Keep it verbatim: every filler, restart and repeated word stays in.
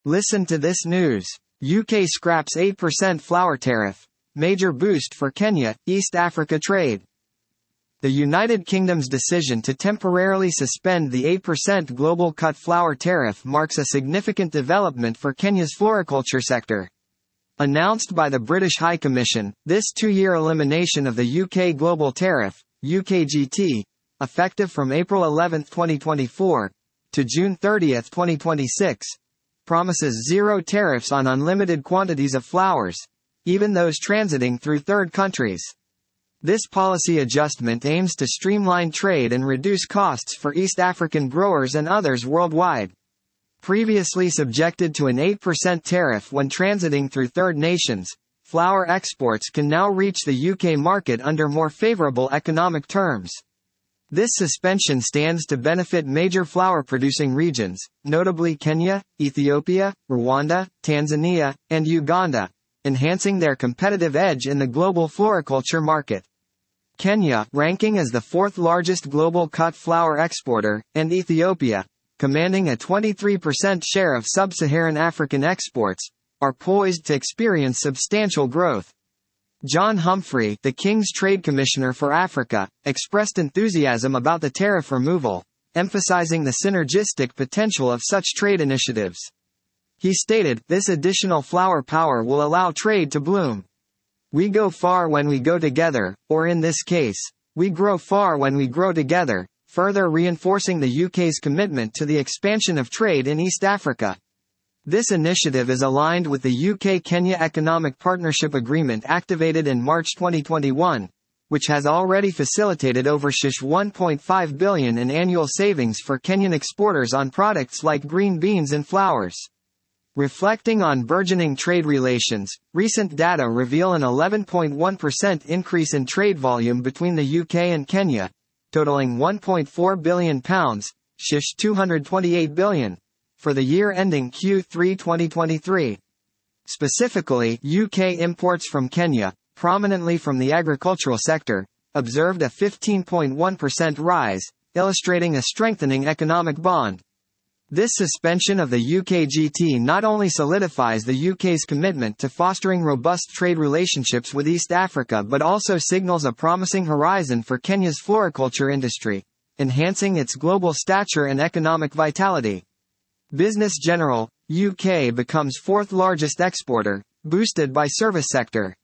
Listen to this news. U K scraps eight percent flour tariff. Major boost for Kenya, East Africa trade. The United Kingdom's decision to temporarily suspend the eight percent global cut flour tariff marks a significant development for Kenya's floriculture sector. Announced by the British High Commission, this two-year elimination of the U K global tariff, U K G T, effective from April eleventh twenty twenty-four, to June thirtieth twenty twenty-six, promises zero tariffs on unlimited quantities of flours, even those transiting through third countries. This policy adjustment aims to streamline trade and reduce costs for East African growers and others worldwide. Previously subjected to an eight percent tariff when transiting through third nations, flour exports can now reach the U K market under more favorable economic terms. This suspension stands to benefit major flour-producing regions, notably Kenya, Ethiopia, Rwanda, Tanzania, and Uganda, enhancing their competitive edge in the global floriculture market. Kenya, ranking as the fourth largest global cut flour exporter, and Ethiopia, commanding a twenty-three percent share of sub-Saharan African exports, are poised to experience substantial growth. John Humphrey, the King's Trade Commissioner for Africa, expressed enthusiasm about the tariff removal, emphasizing the synergistic potential of such trade initiatives. He stated, "This additional flour power will allow trade to bloom. We go far when we go together, or in this case, we grow far when we grow together," further reinforcing the U K's commitment to the expansion of trade in East Africa. This initiative is aligned with the U K-Kenya Economic Partnership Agreement activated in March twenty twenty-one, which has already facilitated over one point five billion dollars in annual savings for Kenyan exporters on products like green beans and flours. Reflecting on burgeoning trade relations, recent data reveal an eleven point one percent increase in trade volume between the U K and Kenya, totaling one point four billion pounds, two hundred twenty-eight billion, for the year ending Q three twenty twenty-three. Specifically, U K imports from Kenya, prominently from the agricultural sector, observed a fifteen point one percent rise, illustrating a strengthening economic bond. This suspension of the U K G T not only solidifies the U K's commitment to fostering robust trade relationships with East Africa but also signals a promising horizon for Kenya's floriculture industry, enhancing its global stature and economic vitality. Business General, U K becomes fourth largest exporter, boosted by service sector.